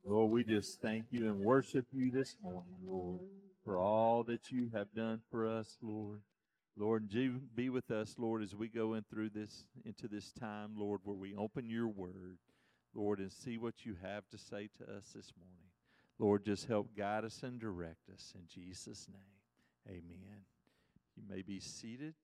Lord, we just thank you and worship you this morning, Lord, for all that you have done for us, Lord. Lord, be with us, Lord, as we go into this time, Lord, where we open your word, Lord, and see what you have to say to us this morning. Lord, just help guide us and direct us in Jesus' name. Amen. You may be seated.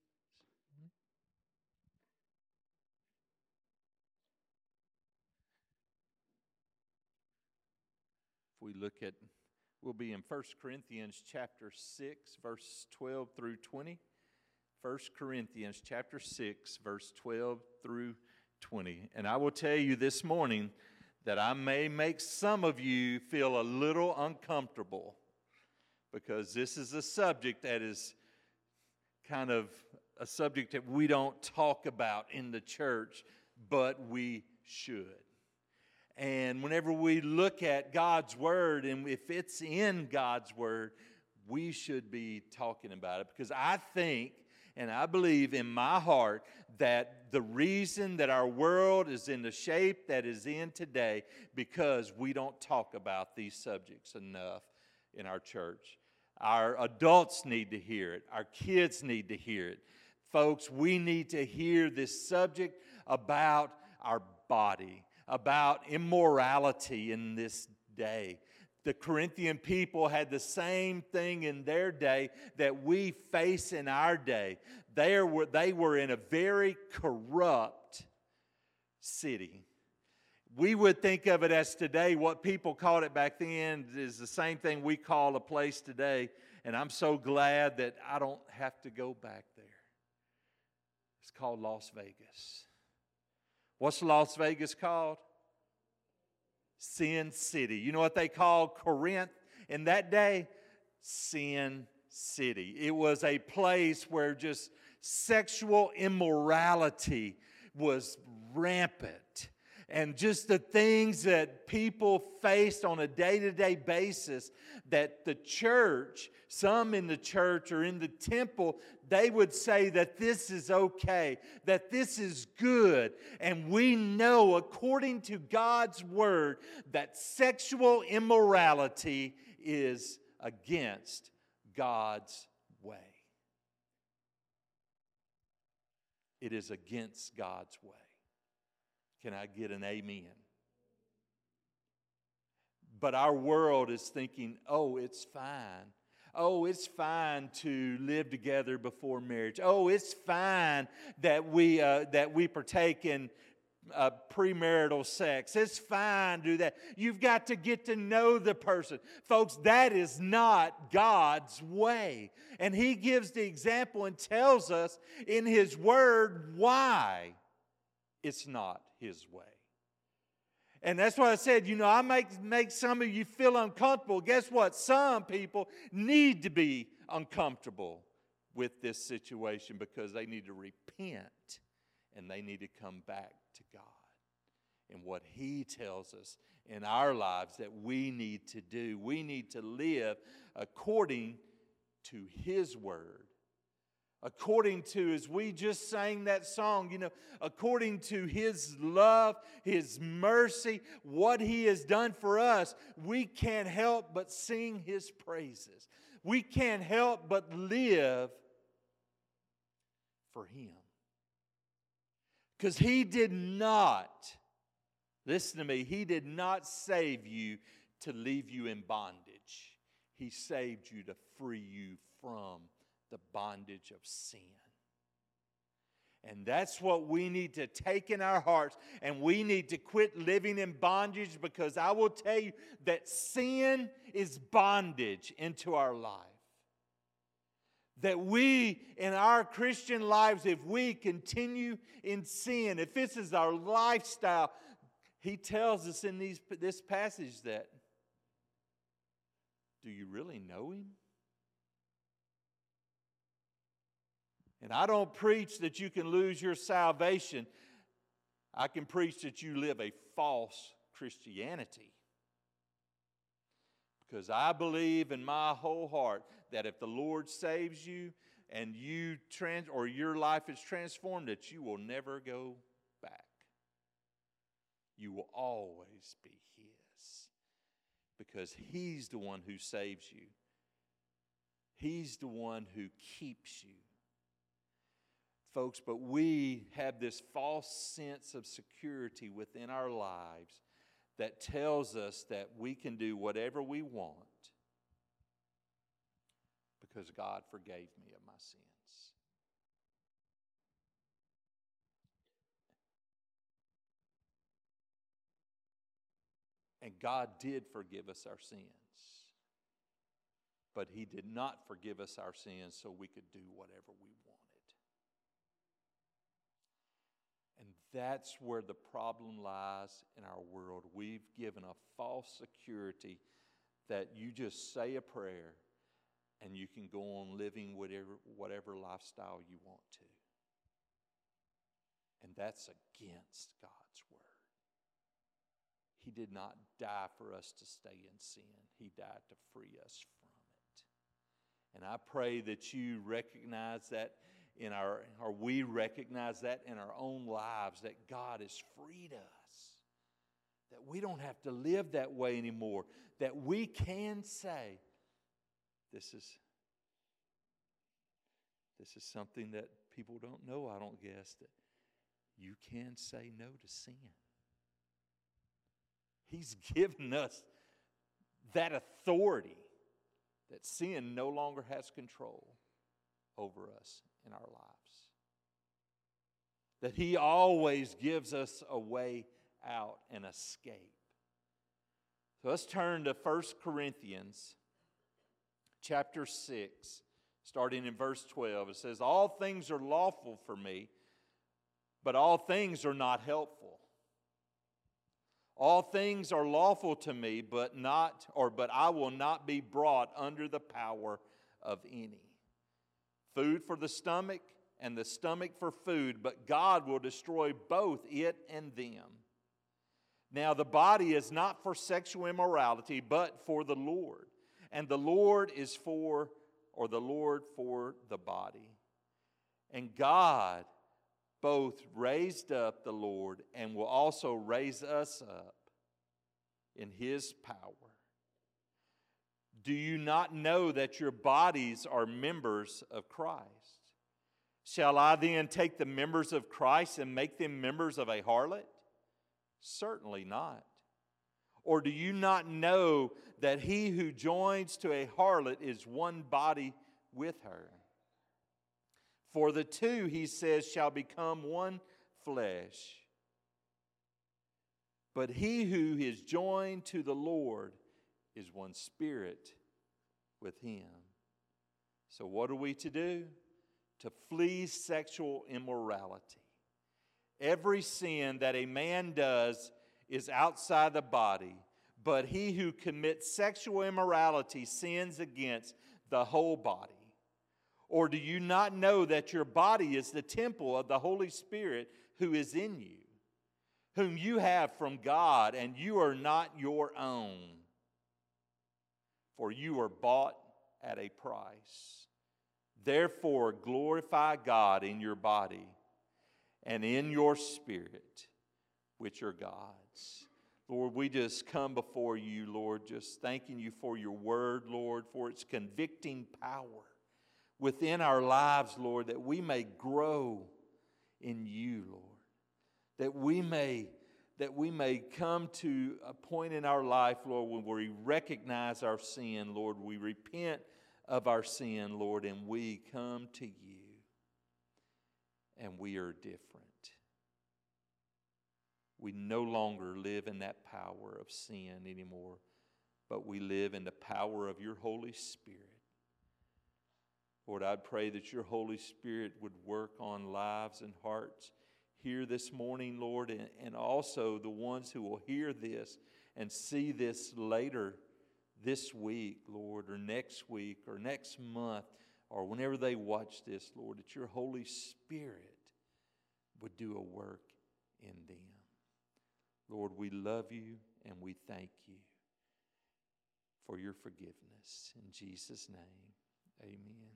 If we look at, we'll be in 1 Corinthians chapter 6, verse 12 through 20. 1 Corinthians chapter 6, verse 12 through 20. And I will tell you this morning that I may make some of you feel a little uncomfortable, because this is a subject that is kind of a subject that we don't talk about in the church, but we should. And whenever we look at God's Word, and if it's in God's Word, we should be talking about it. Because I think and I believe in my heart that the reason that our world is in the shape that is in today, because we don't talk about these subjects enough in our church. Our adults need to hear it. Our kids need to hear it. Folks, we need to hear this subject about our body, about immorality in this day. The Corinthian people had the same thing in their day that we face in our day. They were in a very corrupt city. We would think of it as today. What people called it back then is the same thing we call a place today. And I'm so glad that I don't have to go back there. It's called Las Vegas. What's Las Vegas called? Sin City. You know what they called Corinth in that day? Sin City. It was a place where just sexual immorality was rampant. And just the things that people faced on a day-to-day basis, that the church, some in the church or in the temple, they would say that this is okay, that this is good. And we know, according to God's word, that sexual immorality is against God's way. It is against God's way. Can I get an amen? But our world is thinking, oh, it's fine. Oh, it's fine to live together before marriage. Oh, it's fine that we partake in premarital sex. It's fine to do that. You've got to get to know the person. Folks, that is not God's way. And He gives the example and tells us in His Word why it's not His way. And that's why I said, I make some of you feel uncomfortable. Guess what? Some people need to be uncomfortable with this situation because they need to repent and they need to come back to God and what He tells us in our lives that we need to do. We need to live according to His Word. According to, as we just sang that song, according to His love, His mercy, what He has done for us, we can't help but sing His praises. We can't help but live for Him. Because He did not, listen to me, He did not save you to leave you in bondage. He saved you to free you from the bondage of sin. And that's what we need to take in our hearts, and we need to quit living in bondage, because I will tell you that sin is bondage into our life. That we, in our Christian lives, if we continue in sin, if this is our lifestyle, He tells us in this passage that, do you really know Him? And I don't preach that you can lose your salvation. I can preach that you live a false Christianity. Because I believe in my whole heart that if the Lord saves you and your life is transformed, that you will never go back. You will always be His. because He's the one who saves you. He's the one who keeps you. Folks, but we have this false sense of security within our lives that tells us that we can do whatever we want because God forgave me of my sins. And God did forgive us our sins. But He did not forgive us our sins so we could do whatever we wanted. And that's where the problem lies in our world. We've given a false security that you just say a prayer and you can go on living whatever lifestyle you want to. And that's against God's word. He did not die for us to stay in sin. He died to free us from it. And I pray that you recognize that we recognize that in our own lives, that God has freed us. That we don't have to live that way anymore. That we can say, this is something that people don't know, I don't guess, that you can say no to sin. He's given us that authority that sin no longer has control over us in our lives. That He always gives us a way out and escape. So let's turn to 1 Corinthians chapter 6, starting in verse 12. It says, all things are lawful for me, but all things are not helpful. All things are lawful to me, but I will not be brought under the power of any. Food for the stomach, and the stomach for food, but God will destroy both it and them. Now the body is not for sexual immorality, but for the Lord. And the Lord for the body. And God both raised up the Lord and will also raise us up in His power. Do you not know that your bodies are members of Christ? Shall I then take the members of Christ and make them members of a harlot? Certainly not. Or do you not know that he who joins to a harlot is one body with her? For the two, he says, shall become one flesh. But he who is joined to the Lord is one spirit with Him. So what are we to do? To flee sexual immorality. Every sin that a man does is outside the body, but he who commits sexual immorality sins against the whole body. Or do you not know that your body is the temple of the Holy Spirit who is in you, whom you have from God, and you are not your own? For you are bought at a price. Therefore, glorify God in your body and in your spirit, which are God's. Lord, we just come before you, Lord, just thanking you for your word, Lord, for its convicting power within our lives, Lord, that we may grow in you, Lord. That we may come to a point in our life, Lord, when we recognize our sin, Lord. We repent of our sin, Lord, and we come to you. And we are different. We no longer live in that power of sin anymore, but we live in the power of your Holy Spirit. Lord, I'd pray that your Holy Spirit would work on lives and hearts here this morning, Lord, and also the ones who will hear this and see this later this week, Lord, or next week, or next month, or whenever they watch this, Lord, that your Holy Spirit would do a work in them. Lord, we love you and we thank you for your forgiveness. In Jesus' name, amen.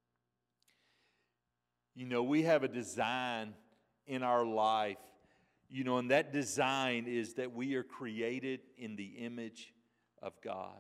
You know, we have a design in our life, and that design is that we are created in the image of God.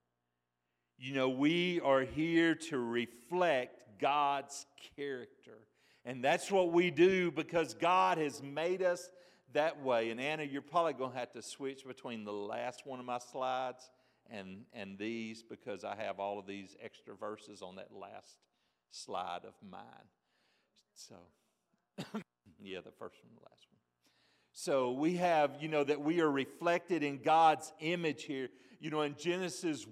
You know, we are here to reflect God's character. And that's what we do because God has made us that way. And Anna, you're probably going to have to switch between the last one of my slides and these, because I have all of these extra verses on that last slide of mine. So, yeah, the first one, the last one. So we have, you know, that we are reflected in God's image here. You know, in Genesis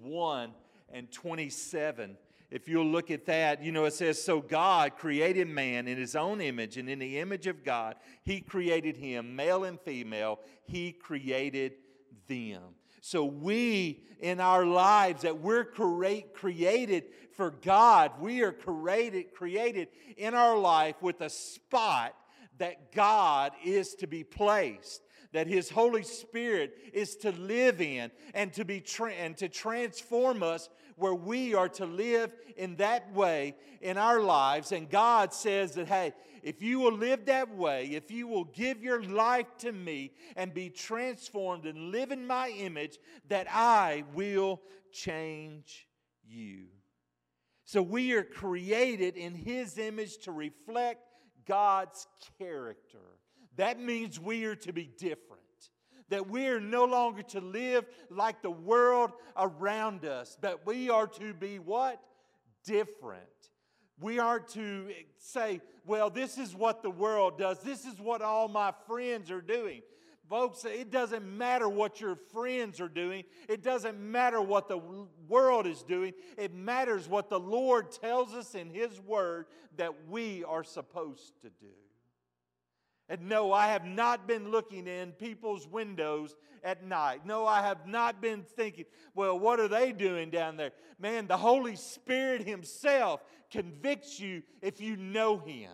1:27, if you'll look at that, you know, it says, so God created man in His own image, and in the image of God, He created him, male and female, He created them. So we, in our lives, that we're created for God. We are created in our life with a spot that God is to be placed, that His Holy Spirit is to live in, and to be and to transform us where we are to live in that way in our lives. And God says that, hey, if you will live that way, if you will give your life to me and be transformed and live in my image, that I will change you. So we are created in His image to reflect God's character. That means we are to be different. That we are no longer to live like the world around us. But we are to be what? Different. We are to say, well, this is what the world does. This is what all my friends are doing. Folks, it doesn't matter what your friends are doing. It doesn't matter what the world is doing. It matters what the Lord tells us in His Word that we are supposed to do. And no, I have not been looking in people's windows at night. No, I have not been thinking, well, what are they doing down there? Man, the Holy Spirit Himself convicts you if you know Him.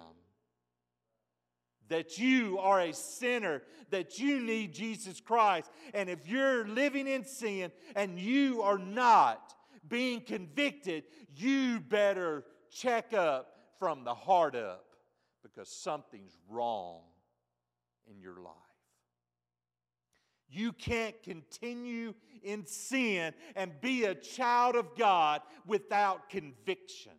That you are a sinner, that you need Jesus Christ. And if you're living in sin and you are not being convicted, you better check up from the heart up, because something's wrong in your life. You can't continue in sin and be a child of God without conviction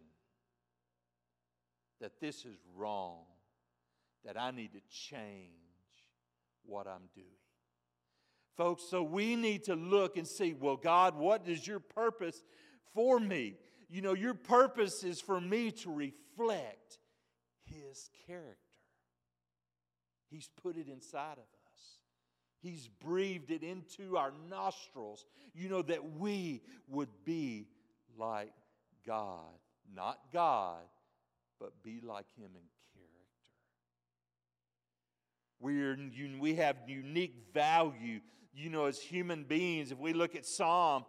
that this is wrong, that I need to change what I'm doing. Folks, so we need to look and see, well, God, what is your purpose for me? You know, your purpose is for me to reflect His character. He's put it inside of us. He's breathed it into our nostrils, you know, that we would be like God. Not God, but be like Him in character. We have unique value, you know, as human beings. If we look at Psalm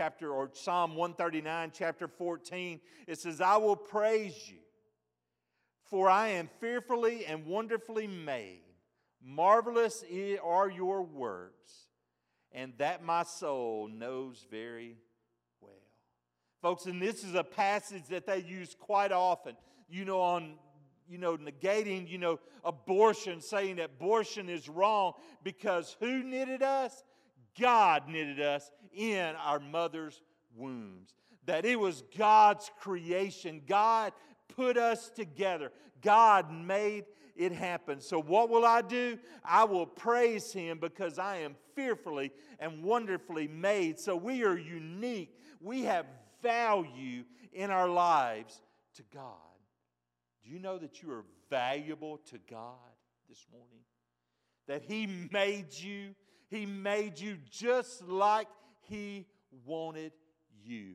139, chapter 14, it says, I will praise you, for I am fearfully and wonderfully made. Marvelous are your works, and that my soul knows very well. Folks, and this is a passage that they use quite often, you know, on, you know, negating, you know, abortion, saying that abortion is wrong, because who knitted us? God knitted us in our mother's wombs. That it was God's creation. God put us together. God made it happen. So what will I do? I will praise Him, because I am fearfully and wonderfully made. So we are unique. We have value in our lives to God. Do you know that you are valuable to God this morning? That He made you. He made you just like He wanted you.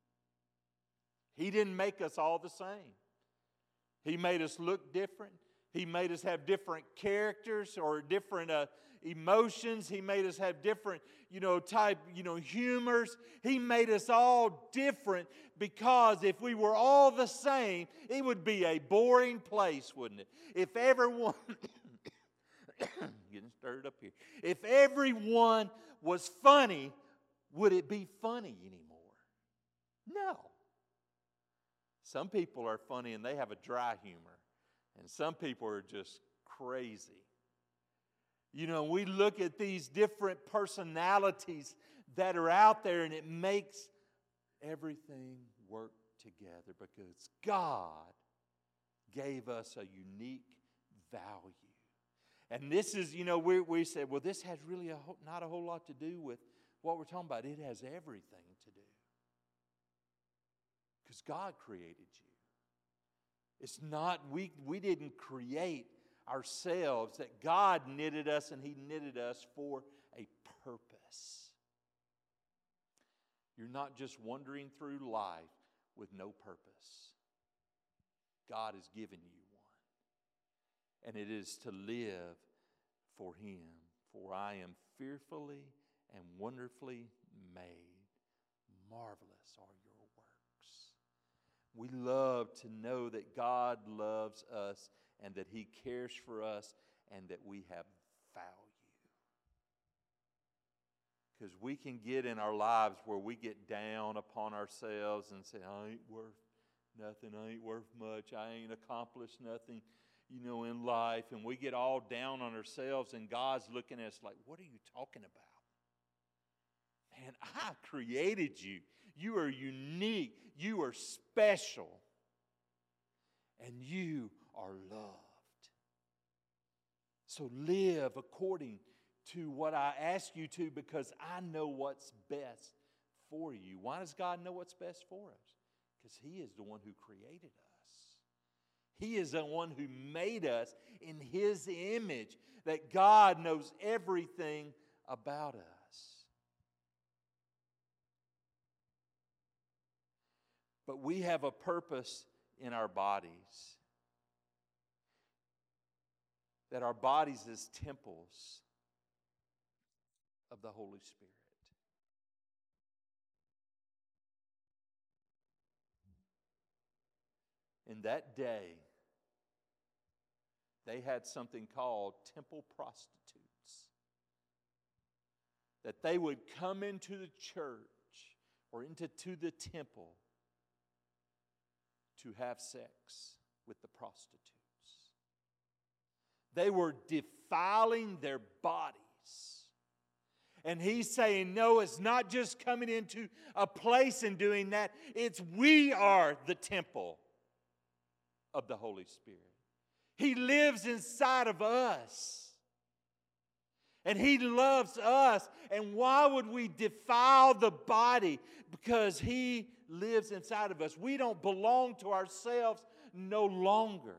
He didn't make us all the same. He made us look different. He made us have different characters or different emotions. He made us have different, humors. He made us all different, because if we were all the same, it would be a boring place, wouldn't it? If everyone, getting stirred up here. If everyone was funny, would it be funny anymore? No. Some people are funny and they have a dry humor. And some people are just crazy. You know, we look at these different personalities that are out there, and it makes everything work together because God gave us a unique value. And this is, we said, well, this has really not a whole lot to do with what we're talking about. It has everything to do. Because God created you. It's not, we didn't create ourselves, that God knitted us, and He knitted us for a purpose. You're not just wandering through life with no purpose. God has given you one. And it is to live for Him. For I am fearfully and wonderfully made. Marvelous are your works. We love to know that God loves us and that He cares for us and that we have value. Because we can get in our lives where we get down upon ourselves and say, I ain't worth nothing, I ain't worth much, I ain't accomplished nothing, in life. And we get all down on ourselves, and God's looking at us like, what are you talking about? Man, I created you. You are unique. You are special. And you are loved. So live according to what I ask you to, because I know what's best for you. Why does God know what's best for us? Because He is the one who created us. He is the one who made us in His image, that God knows everything about us. But we have a purpose in our bodies. That our bodies is temples of the Holy Spirit. In that day, they had something called temple prostitutes. That they would come into the church or into the temple to have sex with the prostitutes. They were defiling their bodies. And He's saying, no, it's not just coming into a place and doing that. It's we are the temple of the Holy Spirit. He lives inside of us. And He loves us. And why would we defile the body? Because He lives inside of us. We don't belong to ourselves no longer.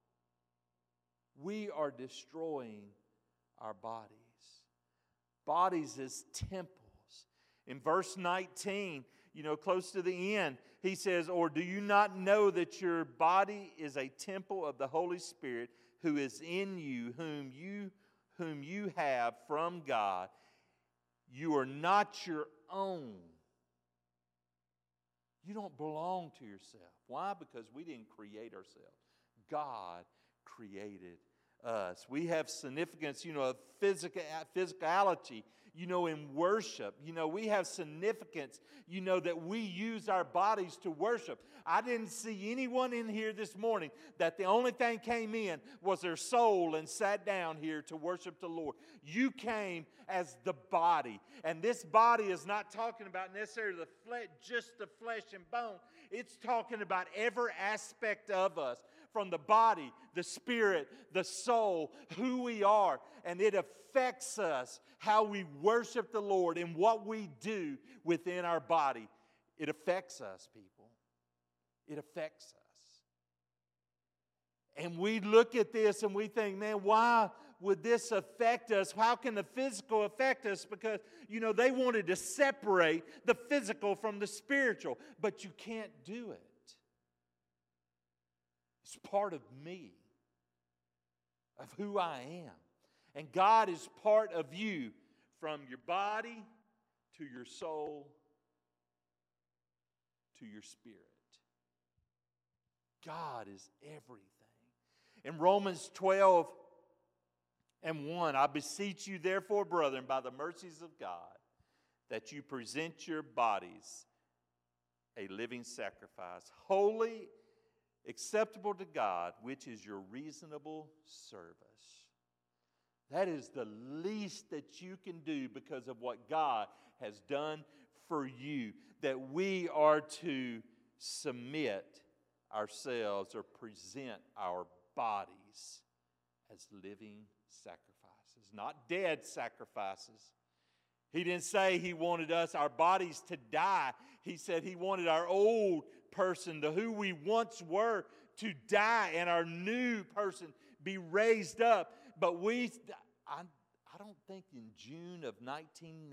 We are destroying our bodies. Bodies as temples. In verse 19, close to the end, he says, or do you not know that your body is a temple of the Holy Spirit who is in you, whom you have from God? You are not your own. You don't belong to yourself. Why? Because we didn't create ourselves. God created us. We have significance, of physicality, in worship. We have significance, that we use our bodies to worship. I didn't see anyone in here this morning that the only thing came in was their soul and sat down here to worship the Lord. You came as the body. And this body is not talking about necessarily just the flesh and bone. It's talking about every aspect of us. From the body, the spirit, the soul, who we are. And it affects us how we worship the Lord and what we do within our body. It affects us, people. It affects us. And we look at this and we think, man, why would this affect us? How can the physical affect us? Because, they wanted to separate the physical from the spiritual. But you can't do it. It's part of me, of who I am. And God is part of you, from your body to your soul to your spirit. God is everything. In Romans 12:1, I beseech you therefore, brethren, by the mercies of God, that you present your bodies a living sacrifice, holy, acceptable to God, which is your reasonable service. That is the least that you can do because of what God has done for you. That we are to submit ourselves or present our bodies as living sacrifices, not dead sacrifices. He didn't say He wanted our bodies to die. He said He wanted our old person, to who we once were, to die and our new person be raised up. But I don't think in June of 1990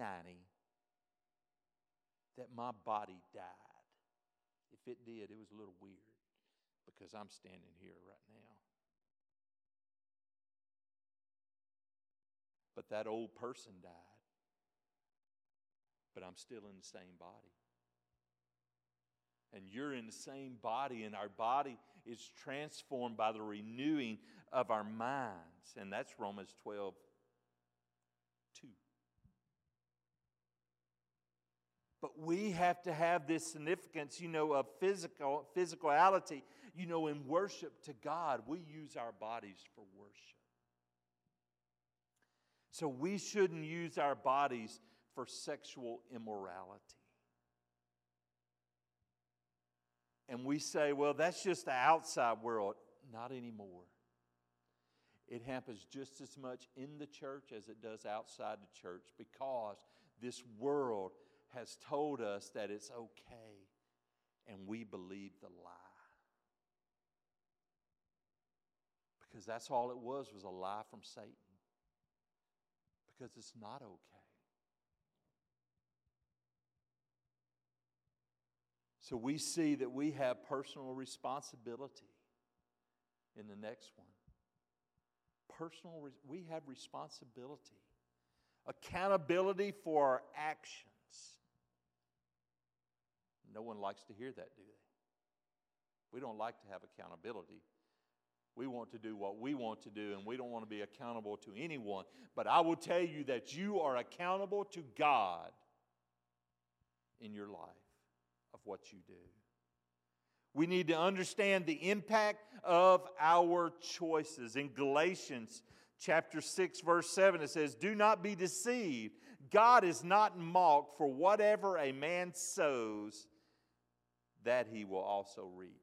that my body died. If it did, it was a little weird because I'm standing here right now. But that old person died. But I'm still in the same body. And you're in the same body, and our body is transformed by the renewing of our minds. And that's Romans 12:2. But we have to have this significance, of physicality. In worship to God, we use our bodies for worship. So we shouldn't use our bodies for sexual immorality. And we say, well, that's just the outside world. Not anymore. It happens just as much in the church as it does outside the church, because this world has told us that it's okay, and we believe the lie. Because that's all it was a lie from Satan. Because it's not okay. So we see that we have personal responsibility in the next one. We have responsibility. Accountability for our actions. No one likes to hear that, do they? We don't like to have accountability. We want to do what we want to do, and we don't want to be accountable to anyone. But I will tell you that you are accountable to God in your life of what you do. We need to understand the impact of our choices. In Galatians chapter 6, verse 7, it says, "Do not be deceived. God is not mocked, for whatever a man sows, that he will also reap."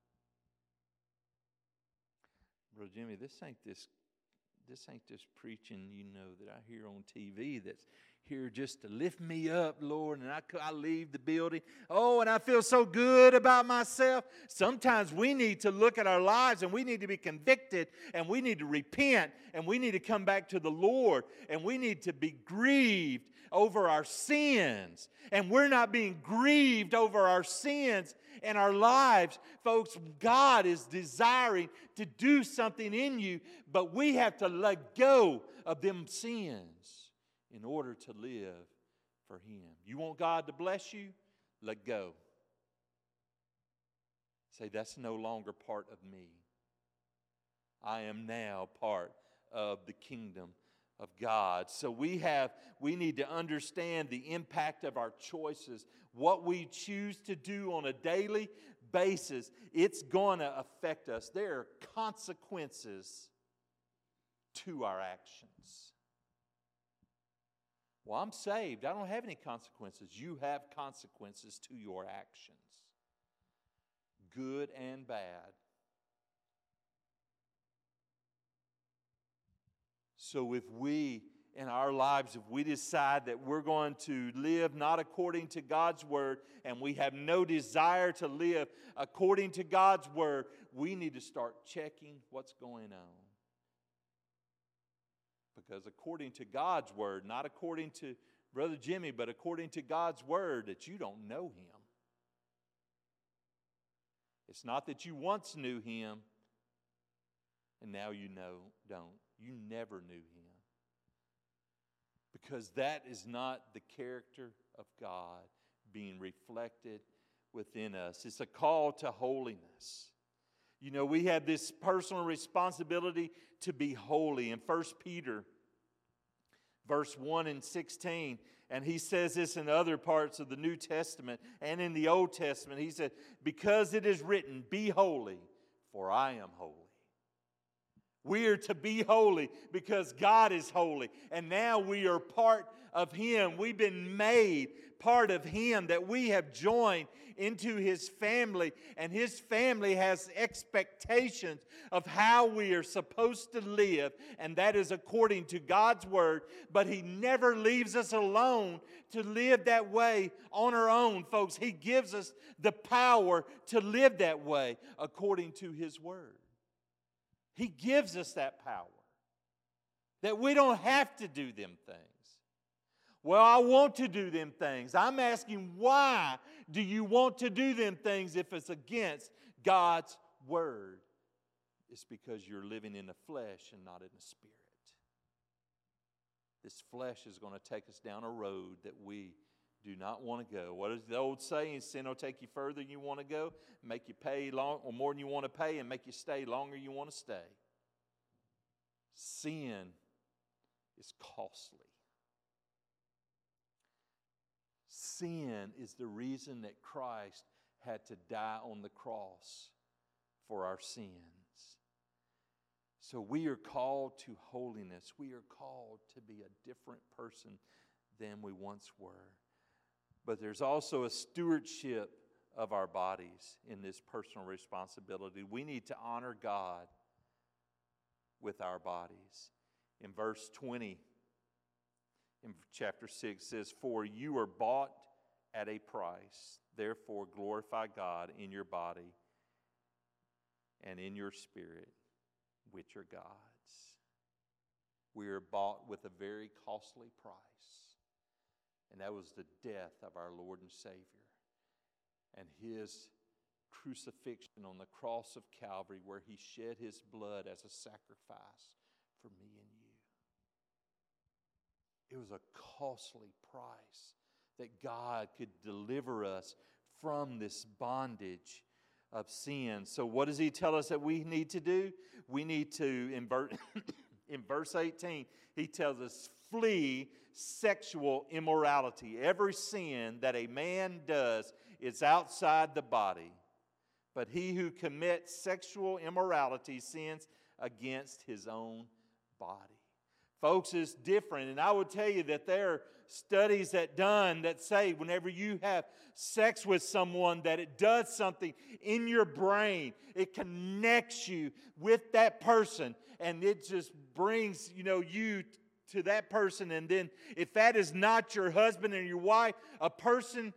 Brother Jimmy, this ain't this preaching, that I hear on TV that's here just to lift me up, Lord, and I leave the building. Oh, and I feel so good about myself. Sometimes we need to look at our lives, and we need to be convicted, and we need to repent, and we need to come back to the Lord, and we need to be grieved over our sins. And we're not being grieved over our sins and our lives. Folks, God is desiring to do something in you, but we have to let go of them sins in order to live for Him. You want God to bless you? Let go. Say, that's no longer part of me. I am now part of the kingdom of God. So we need to understand the impact of our choices. What we choose to do on a daily basis, it's going to affect us. There are consequences to our actions. Well, I'm saved. I don't have any consequences. You have consequences to your actions, good and bad. So if we, in our lives, if we decide that we're going to live not according to God's Word, and we have no desire to live according to God's Word, we need to start checking what's going on. Because according to God's Word, not according to Brother Jimmy, but according to God's Word, that you don't know Him. It's not that you once knew Him and now you don't. You never knew Him. Because that is not the character of God being reflected within us. It's a call to holiness. We have this personal responsibility to be holy. In 1 Peter, verse 1 and 16, and he says this in other parts of the New Testament and in the Old Testament. He said, "Because it is written, be holy, for I am holy." We are to be holy because God is holy. And now we are part of Him. We've been made part of Him, that we have joined into His family. And His family has expectations of how we are supposed to live. And that is according to God's Word. But He never leaves us alone to live that way on our own, folks. He gives us the power to live that way according to His Word. He gives us that power, that we don't have to do them things. Well, I want to do them things. I'm asking, why do you want to do them things if it's against God's Word? It's because you're living in the flesh and not in the Spirit. This flesh is going to take us down a road that we do not want to go. What is the old saying? Sin will take you further than you want to go, make you pay or more than you want to pay, and make you stay longer than you want to stay. Sin is costly. Sin is the reason that Christ had to die on the cross for our sins. So we are called to holiness. We are called to be a different person than we once were. But there's also a stewardship of our bodies in this personal responsibility. We need to honor God with our bodies. In verse 20, in chapter 6, says, "For you are bought at a price. Therefore glorify God in your body and in your spirit, which are God's." We are bought with a very costly price. And that was the death of our Lord and Savior. And His crucifixion on the cross of Calvary, where He shed His blood as a sacrifice for me and you. It was a costly price that God could deliver us from this bondage of sin. So what does He tell us that we need to do? We need to, in verse 18, He tells us, flee sexual immorality. Every sin that a man does is outside the body. But he who commits sexual immorality sins against his own body. Folks, it's different. And I would tell you that there are studies that say whenever you have sex with someone, that it does something in your brain. It connects you with that person. And it just brings, you to that person. And then if that is not your husband and your wife, a person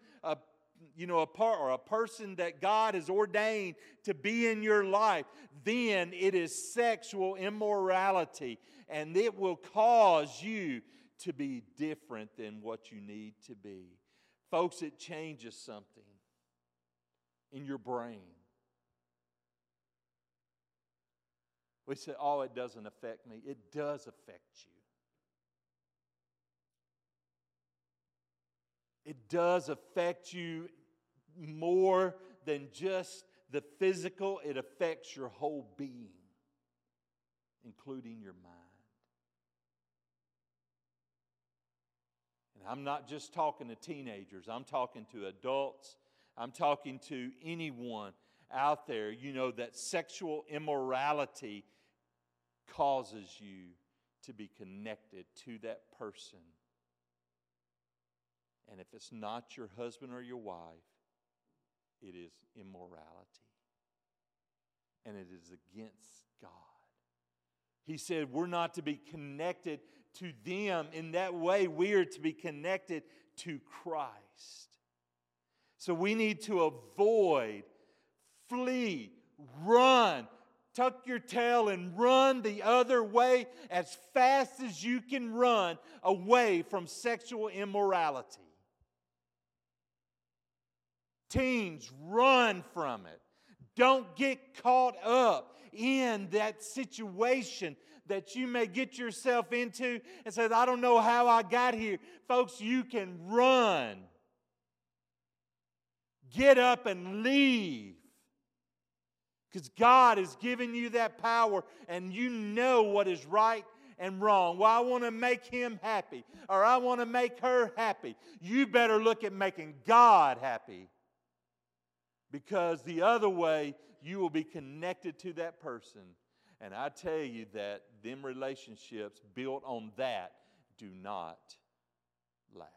that God has ordained to be in your life, then it is sexual immorality. And it will cause you to be different than what you need to be. Folks, it changes something in your brain. We say, oh, it doesn't affect me. It does affect you. It does affect you more than just the physical. It affects your whole being, including your mind. And I'm not just talking to teenagers. I'm talking to adults. I'm talking to anyone out there. That sexual immorality causes you to be connected to that person. And if it's not your husband or your wife, it is immorality. And it is against God. He said we're not to be connected to them in that way. We are to be connected to Christ. So we need to avoid, flee, run, tuck your tail and run the other way as fast as you can run away from sexual immorality. Teens, run from it. Don't get caught up in that situation that you may get yourself into and say, I don't know how I got here. Folks, you can run. Get up and leave. Because God has given you that power and you know what is right and wrong. Well, I want to make him happy, or I want to make her happy. You better look at making God happy. Because the other way, you will be connected to that person. And I tell you that them relationships built on that do not last.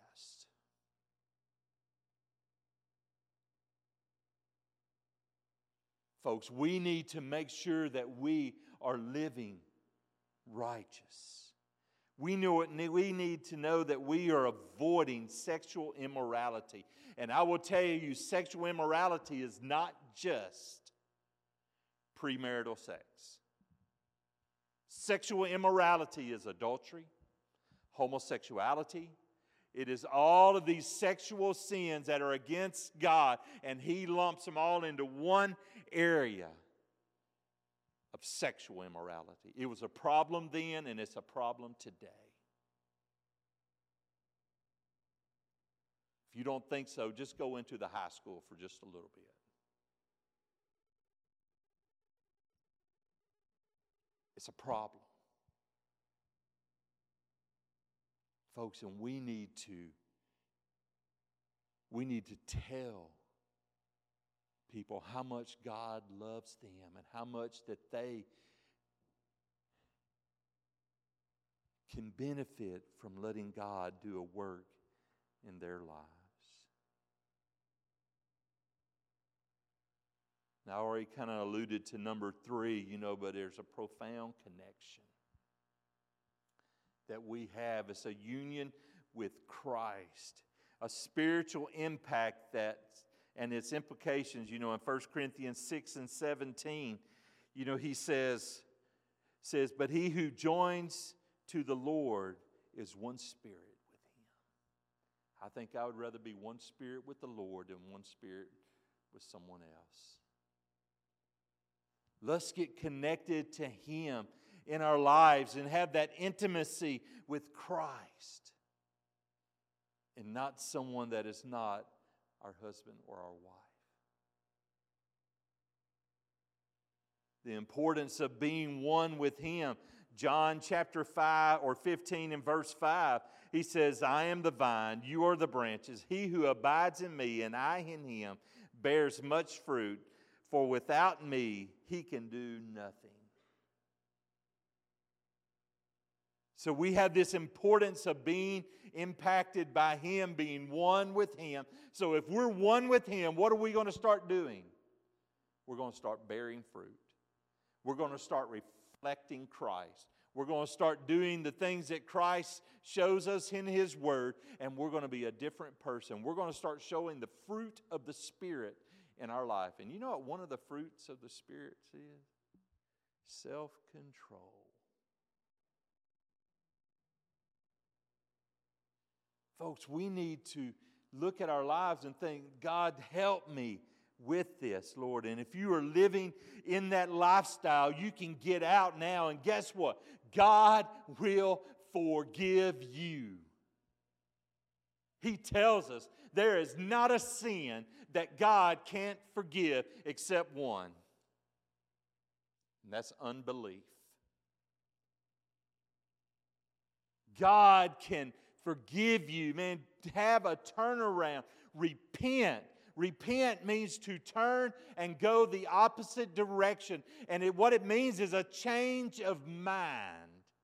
Folks, we need to make sure that we are living righteous. We need to know that we are avoiding sexual immorality. And I will tell you, sexual immorality is not just premarital sex. Sexual immorality is adultery, homosexuality. It is all of these sexual sins that are against God, and He lumps them all into one area of sexual immorality. It was a problem then, and it's a problem today. If you don't think so, just go into the high school for just a little bit. It's a problem. Folks, and we need to tell people how much God loves them and how much that they can benefit from letting God do a work in their lives. Now, I already kind of alluded to number 3, but there's a profound connection that we have. It's a union with Christ, a spiritual impact and its implications, in 1 Corinthians 6 and 17, he says, but he who joins to the Lord is one spirit with Him. I think I would rather be one spirit with the Lord than one spirit with someone else. Let's get connected to Him in our lives and have that intimacy with Christ and not someone that is not our husband or our wife. The importance of being one with Him. John chapter 5 or 15 and verse 5, He says, I am the vine, you are the branches. He who abides in me and I in him bears much fruit, for without me he can do nothing. So we have this importance of being impacted by Him, being one with Him. So if we're one with Him, what are we going to start doing? We're going to start bearing fruit. We're going to start reflecting Christ. We're going to start doing the things that Christ shows us in His Word, and we're going to be a different person. We're going to start showing the fruit of the Spirit in our life. And you know what one of the fruits of the Spirit is? Self-control. Folks, we need to look at our lives and think, God, help me with this, Lord. And if you are living in that lifestyle, you can get out now. And guess what? God will forgive you. He tells us there is not a sin that God can't forgive except one. And that's unbelief. God can forgive you. Man, have a turnaround. Repent. Repent means to turn and go the opposite direction. And what it means is a change of mind.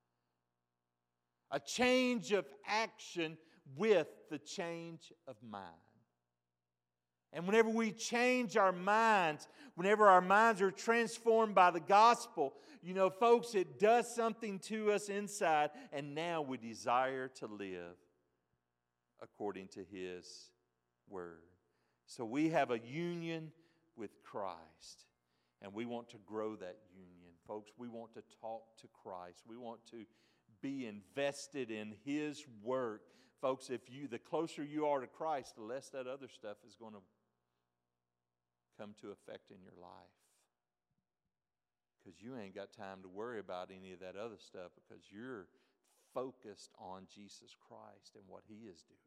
A change of action with the change of mind. And whenever we change our minds, whenever our minds are transformed by the gospel, folks, it does something to us inside, and now we desire to live according to His Word. So we have a union with Christ, and we want to grow that union. Folks, we want to talk to Christ. We want to be invested in His work. Folks, the closer you are to Christ, the less that other stuff is going to come to effect in your life. Because you ain't got time to worry about any of that other stuff because you're focused on Jesus Christ and what He is doing.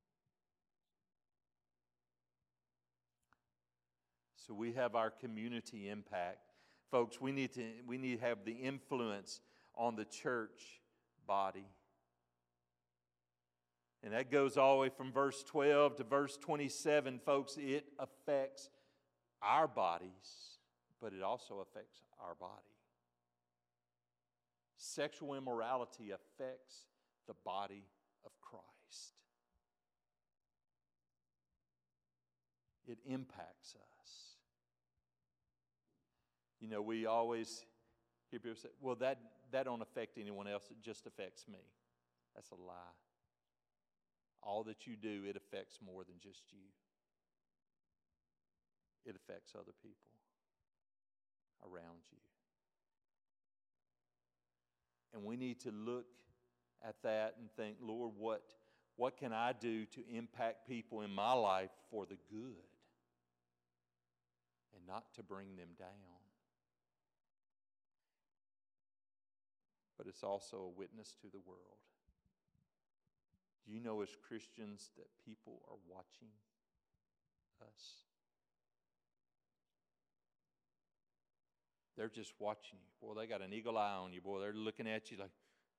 So we have our community impact. Folks, we need to have the influence on the church body. And that goes all the way from verse 12 to verse 27, folks. It affects our bodies, but it also affects our body. Sexual immorality affects the body of Christ. It impacts us. You know, we always hear people say, well, that don't affect anyone else, it just affects me. That's a lie. All that you do, it affects more than just you. It affects other people around you. And we need to look at that and think, Lord, what can I do to impact people in my life for the good and not to bring them down? But it's also a witness to the world. Do you know as Christians that people are watching us? They're just watching you. Boy, they got an eagle eye on you. Boy, they're looking at you like,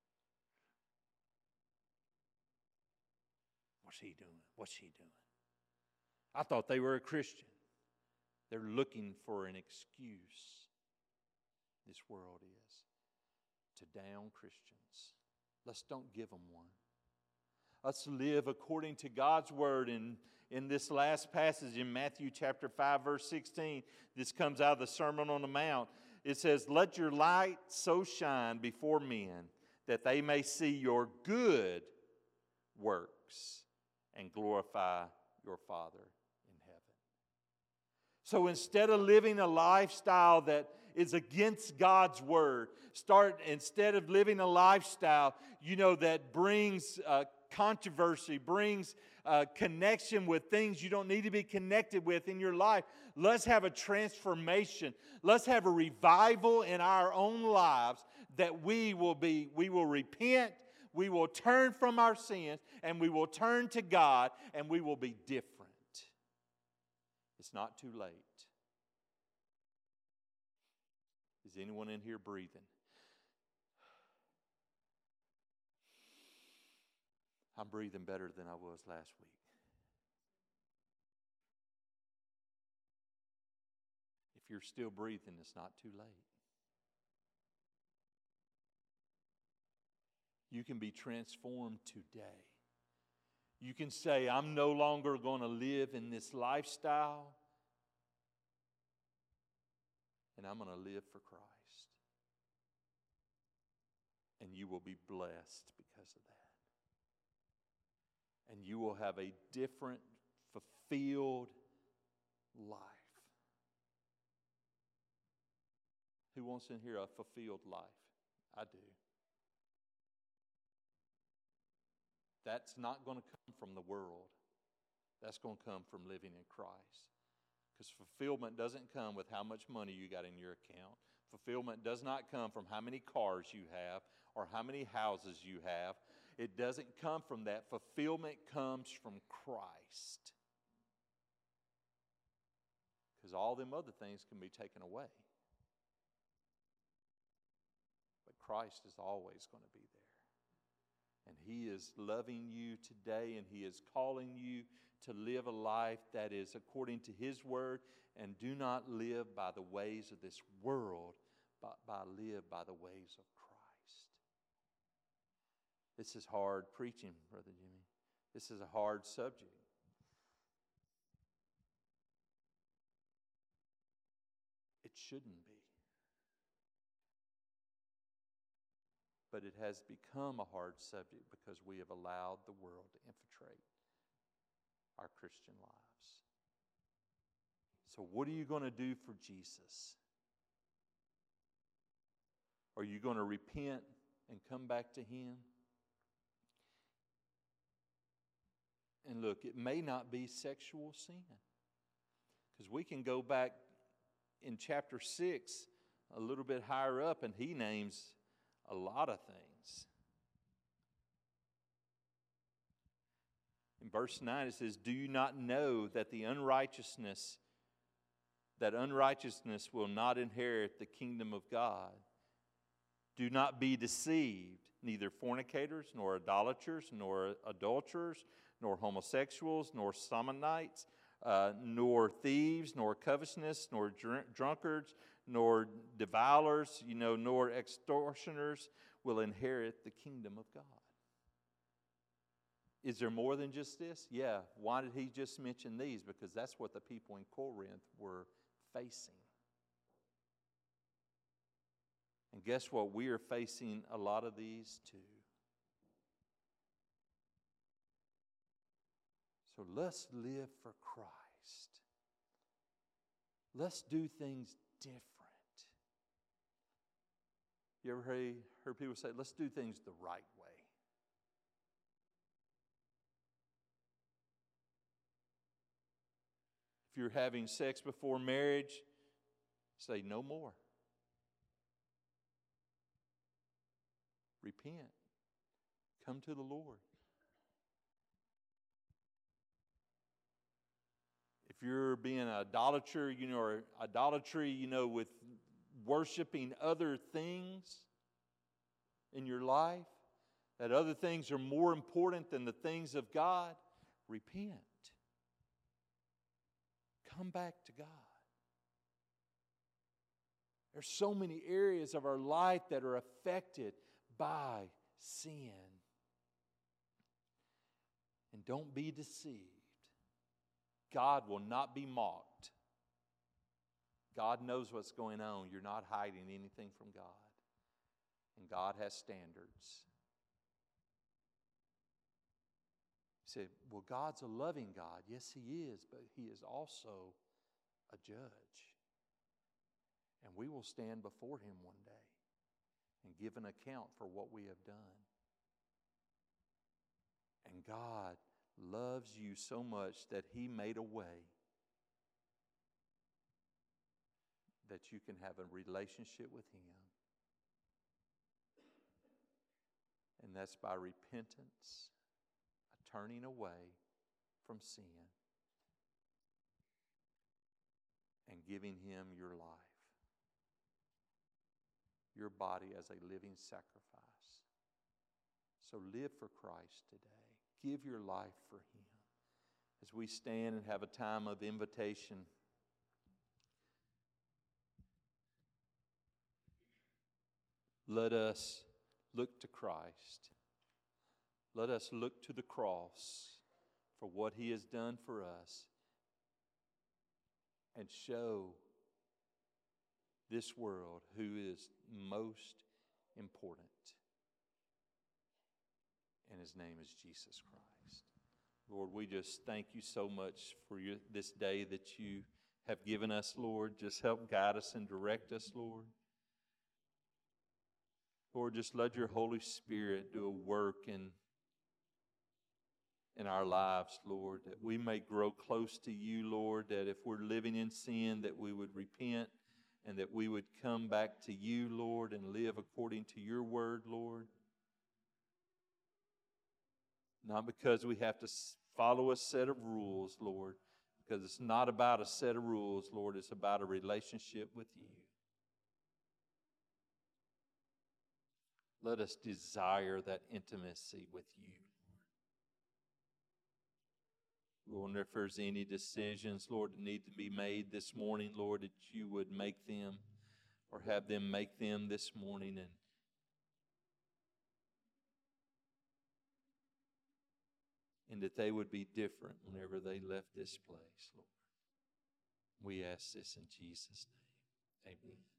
what's he doing? What's she doing? I thought they were a Christian. They're looking for an excuse, this world is, to down Christians. Let's don't give them one. Let's live according to God's word. In this last passage in Matthew chapter 5, verse 16, this comes out of the Sermon on the Mount. It says, let your light so shine before men that they may see your good works and glorify your Father in heaven. So instead of living a lifestyle that is against God's word, instead of living a lifestyle, that brings controversy, brings connection with things you don't need to be connected with in your life. Let's have a transformation. Let's have a revival in our own lives that we will repent, we will turn from our sins, and we will turn to God, and we will be different. It's not too late. Is anyone in here breathing? I'm breathing better than I was last week. If you're still breathing, it's not too late. You can be transformed today. You can say, I'm no longer going to live in this lifestyle, and I'm going to live for Christ. And you will be blessed because of that. And you will have a different, fulfilled life. Who wants in here a fulfilled life? I do. That's not going to come from the world. That's going to come from living in Christ. Because fulfillment doesn't come with how much money you got in your account. Fulfillment does not come from how many cars you have or how many houses you have. It doesn't come from that. Fulfillment comes from Christ. Because all them other things can be taken away. But Christ is always going to be there. And He is loving you today, and He is calling you to live a life that is according to His word, and do not live by the ways of this world, but live by the ways of Christ. This is hard preaching, Brother Jimmy. This is a hard subject. It shouldn't be. But it has become a hard subject because we have allowed the world to infiltrate our Christian lives. So what are you going to do for Jesus? Are you going to repent and come back to Him? And look, it may not be sexual sin. Because we can go back in chapter 6 a little bit higher up, and he names a lot of things. In verse 9 it says, do you not know that unrighteousness will not inherit the kingdom of God? Do not be deceived. Neither fornicators, nor idolaters, nor adulterers, nor homosexuals, nor sodomites, nor thieves, nor covetousness, nor drunkards, nor devourers, nor extortioners will inherit the kingdom of God. Is there more than just this? Yeah. Why did he just mention these? Because that's what the people in Corinth were facing. And guess what? We are facing a lot of these too. So let's live for Christ. Let's do things different. You ever heard people say, let's do things the right way? If you're having sex before marriage, say no more. Repent. Come to the Lord. If you're being an idolater, or idolatry, with worshiping other things in your life, that other things are more important than the things of God, repent. Come back to God. There's so many areas of our life that are affected by sin. And don't be deceived. God will not be mocked. God knows what's going on. You're not hiding anything from God. And God has standards. You say, well, God's a loving God. Yes, He is, but He is also a judge. And we will stand before Him one day and give an account for what we have done. And God loves you so much that He made a way that you can have a relationship with Him. And that's by repentance, a turning away from sin, and giving Him your life, your body as a living sacrifice. So live for Christ today. Give your life for Him. As we stand and have a time of invitation, let us look to Christ. Let us look to the cross for what He has done for us and show this world who is most important. And His name is Jesus Christ. Lord, we just thank You so much for this day that You have given us, Lord. Just help guide us and direct us, Lord. Lord, just let Your Holy Spirit do a work in our lives, Lord, that we may grow close to You, Lord, that if we're living in sin, that we would repent and that we would come back to You, Lord, and live according to Your word, Lord. Not because we have to follow a set of rules, Lord, because it's not about a set of rules, Lord. It's about a relationship with You. Let us desire that intimacy with You. Lord, if there's any decisions, Lord, that need to be made this morning, Lord, that You would make them or have them make them this morning, and that they would be different whenever they left this place, Lord. We ask this in Jesus' name. Amen.